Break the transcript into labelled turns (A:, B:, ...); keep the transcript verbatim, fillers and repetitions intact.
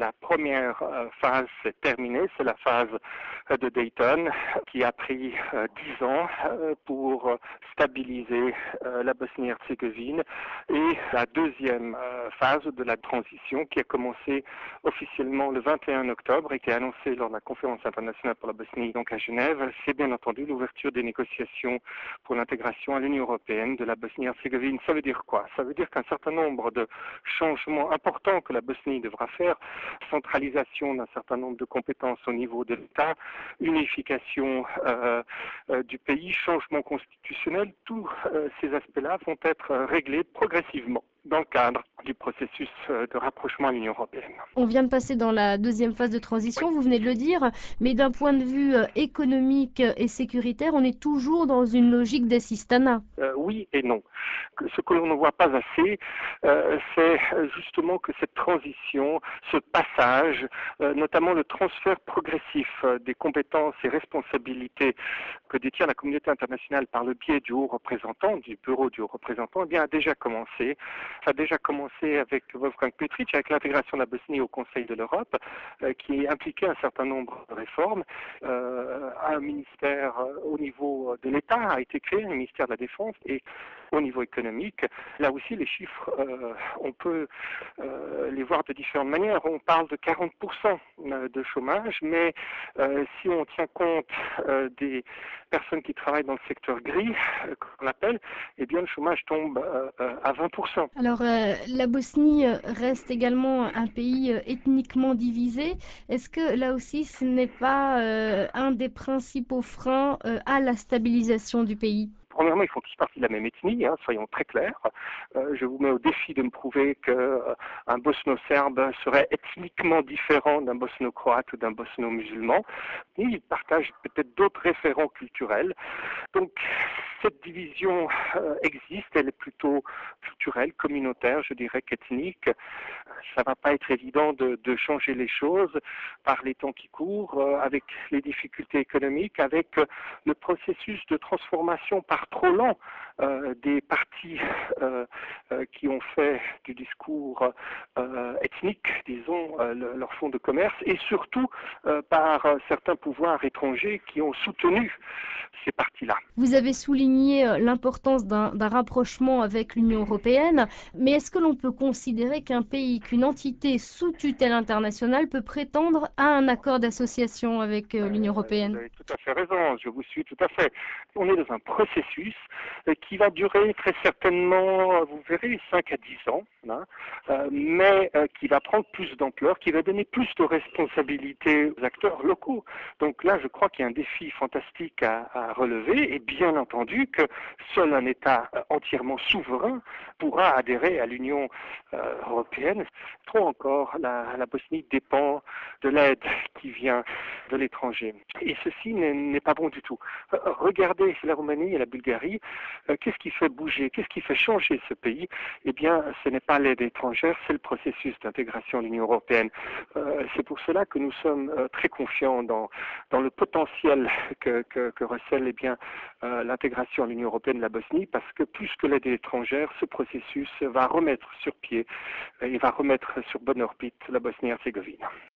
A: la première euh, phase est terminée, c'est la phase euh, de Dayton qui a pris euh, dix ans euh, pour stabiliser euh, la Bosnie-Herzégovine, et la deuxième euh, phase de la transition qui a commencé officiellement le vingt et un octobre et qui est annoncée lors de la conférence internationale pour la Bosnie, donc à Genève, c'est bien entendu l'ouverture des négociations pour l'intégration à l'Union européenne de la Bosnie-Herzégovine. Ça veut dire quoi? Ça veut dire qu'un certain nombre de changements importants que la Bosnie devra faire, centralisation d'un certain nombre de compétences au niveau de l'État, unification euh, euh, du pays, changement constitutionnel, tous euh, ces aspects-là vont être réglés progressivement dans le cadre du processus de rapprochement à l'Union européenne.
B: On vient de passer dans la deuxième phase de transition,
A: Oui.
B: vous venez de le dire, mais d'un point de vue euh, économique et sécuritaire, on est toujours dans une logique d'assistanat.
A: Euh, oui et non. Ce que l'on ne voit pas assez, euh, c'est justement que cette transition, ce passage, euh, notamment le transfert progressif euh, des compétences et responsabilités que détient la communauté internationale par le biais du haut représentant, du bureau du haut représentant, eh bien, a déjà commencé. Ça a déjà commencé avec Wolfgang Petritsch, avec l'intégration de la Bosnie au Conseil de l'Europe, euh, qui impliquait un certain nombre de réformes. Euh, un ministère euh, au niveau de l'État a été créé, un ministère de la Défense, et au niveau économique, là aussi les chiffres, euh, on peut euh, les voir de différentes manières. On parle de quarante pour cent de chômage, mais euh, si on tient compte euh, des personnes qui travaillent dans le secteur gris, euh, qu'on appelle, eh bien le chômage tombe euh, à vingt pour cent.
B: Alors, euh, la Bosnie euh, reste également un pays euh, ethniquement divisé. Est-ce que là aussi, ce n'est pas euh, un des principaux freins euh, à la stabilisation du pays?
A: Premièrement, ils font tous partie de la même ethnie, hein, soyons très clairs. Euh, je vous mets au défi de me prouver qu'un euh, bosno-serbe serait ethniquement différent d'un bosno-croate ou d'un bosno-musulman. Ils partagent peut-être d'autres référents culturels. Donc, cette division euh, existe, elle est plutôt culturelle, communautaire, je dirais qu'ethnique. Ça ne va pas être évident de, de changer les choses par les temps qui courent, euh, avec les difficultés économiques, avec euh, le processus de transformation par trop lent euh, des partis euh, euh, qui ont fait du discours euh, ethnique, disons, euh, le, leur fonds de commerce, et surtout euh, par euh, certains pouvoirs étrangers qui ont soutenu ces partis-là.
B: Vous avez souligné euh, l'importance d'un d'un rapprochement avec l'Union européenne, mais est-ce que l'on peut considérer qu'un pays, qu'une entité sous tutelle internationale peut prétendre à un accord d'association avec euh, l'Union
A: Euh, vous
B: européenne?
A: avez tout à fait raison, je vous suis tout à fait. On est dans un processus euh, qui va durer très certainement, euh, vous verrez, cinq à dix ans, hein, euh, mais euh, qui va prendre plus d'ampleur, qui va donner plus de responsabilités aux acteurs locaux. Donc là, je crois qu'il y a un défi fantastique à, à relever, et bien entendu que seul un État euh, entièrement souverain pourra adhérer à l'Union euh, européenne. Trop encore, la, la Bosnie dépend de l'aide qui vient de l'étranger. Et ceci n'est pas bon du tout. Euh, regardez la Roumanie et la Bulgarie, euh, qu'est-ce qui fait bouger, qu'est-ce qui fait changer ce pays? Eh bien, ce n'est pas l'aide étrangère, c'est le processus d'intégration à l'Union européenne. Euh, c'est pour cela que nous sommes euh, très confiants dans, dans le potentiel que, que, que recèle eh bien, euh, l'intégration à l'Union européenne de la Bosnie, parce que plus que l'aide étrangère, ce processus va remettre sur pied et va remettre sur bonne orbite la Bosnie-Herzégovine.